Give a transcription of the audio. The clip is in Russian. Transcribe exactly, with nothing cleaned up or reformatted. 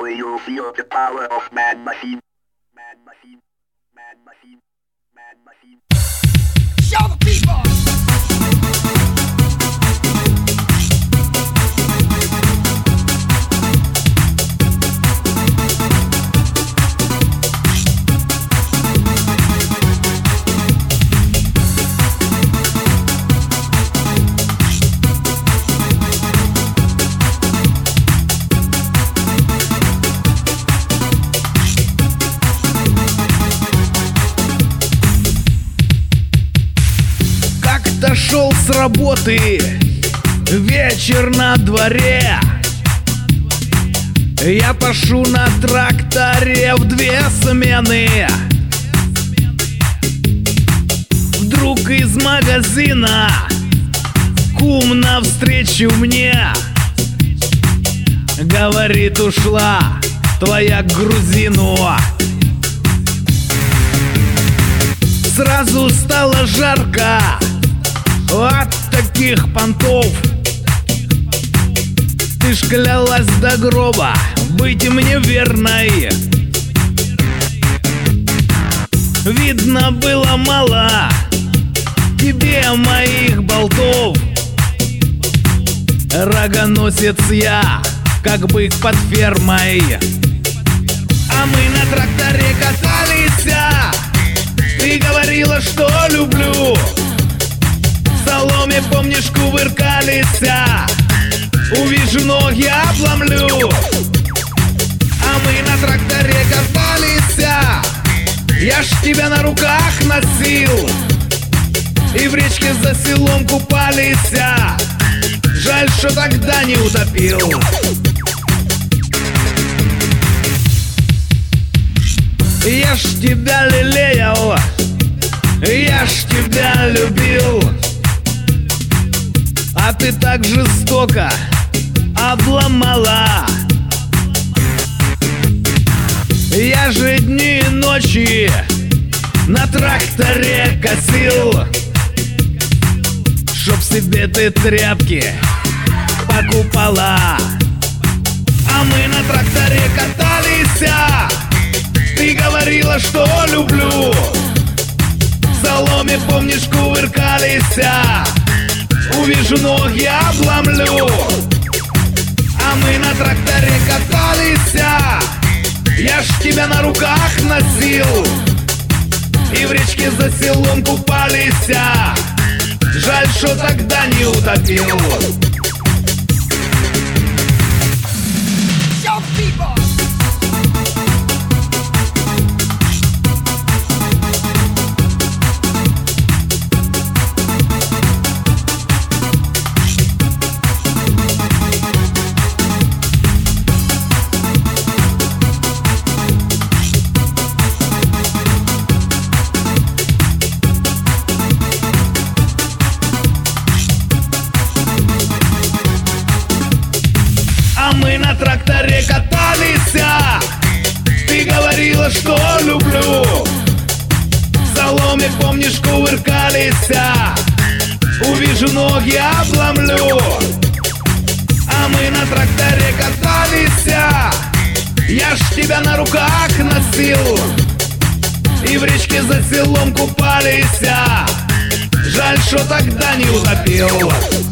Now you feel the power of Man Machine. Man Machine. Man Machine. Man Machine. Show the people! Дошел с работы, вечер на дворе. Я пашу на тракторе в две смены. Вдруг из магазина кум навстречу мне говорит: ушла твоя к грузину. Сразу стало жарко от таких понтов. Ты ж клялась до гроба быть мне верной. Видно было мало тебе моих болтов. Рогоносец я, как бык под фермой. А мы на тракторе катались. Ты говорила, что люблю. В соломе, помнишь, кувыркались. Увижу ноги, обломлю. А мы на тракторе катались. Я ж тебя на руках носил. И в речке за селом купались. Жаль, что тогда не утопил. Я ж тебя лелеял, я ж тебя любил. А ты так жестоко обломала. Я же дни и ночи на тракторе косил, чтоб себе ты тряпки покупала. А мы на тракторе катались. Ты говорила, что люблю. В соломе, помнишь, кувыркались. Увижу ноги, обломлю. А мы на тракторе катались. Я ж тебя на руках носил. И в речке за селом купались. Жаль, что тогда не утопил. Мы на тракторе катались. Ты говорила, что люблю. В соломе, помнишь, кувыркались. Увижу ноги, обломлю. А мы на тракторе катались. Я ж тебя на руках носил. И в речке за селом купались. Жаль, что тогда не утопил.